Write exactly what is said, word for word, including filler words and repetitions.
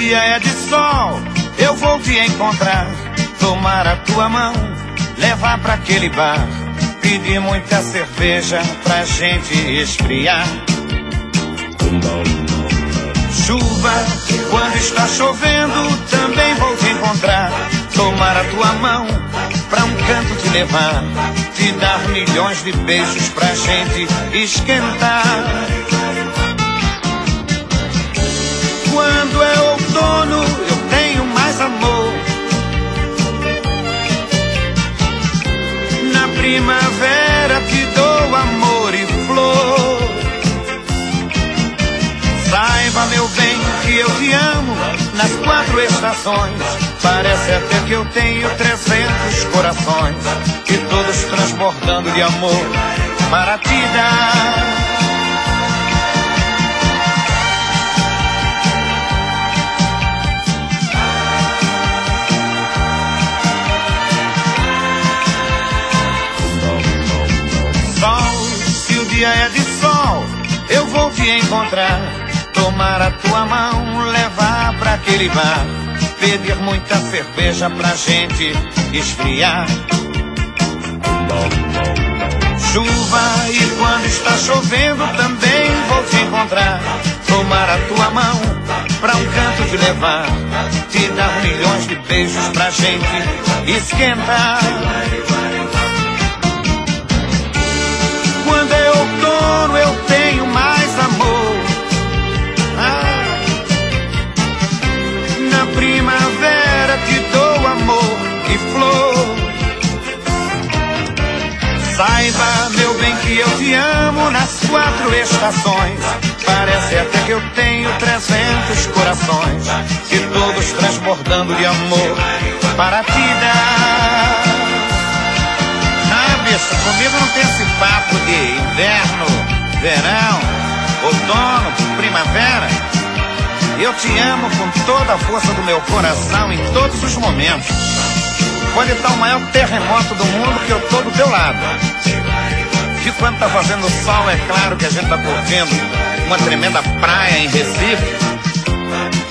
dia é de sol, eu vou te encontrar, tomar a tua mão, levar pra aquele bar, pedir muita cerveja pra gente esfriar. Chuva, quando está chovendo, também vou te encontrar, tomar a tua mão, pra um canto te levar, te dar milhões de beijos pra gente esquentar. Quando é outono, eu tenho mais amor. Na primavera te dou amor e flor. Saiba, meu bem, que eu te amo nas quatro estações. Parece até que eu tenho trezentos corações, e todos transbordando de amor para te dar. Se o dia é de sol, eu vou te encontrar, tomar a tua mão, levar pra aquele bar, pedir muita cerveja pra gente esfriar. Chuva, e quando está chovendo também vou te encontrar, tomar a tua mão, pra um canto te levar, te dar milhões de beijos pra gente esquentar. Quando é outono eu tenho mais amor. Ah, na primavera te dou amor e flor. Saiba, meu bem, que eu te amo nas quatro estações. Parece até que eu tenho trezentos corações, e todos transbordando de amor para te dar. Bicho, comigo não tem esse papo de inverno, verão, outono, primavera. Eu te amo com toda a força do meu coração em todos os momentos. Pode estar o maior terremoto do mundo que eu tô do teu lado. E quando tá fazendo sol, é claro que a gente tá curtindo uma tremenda praia em Recife.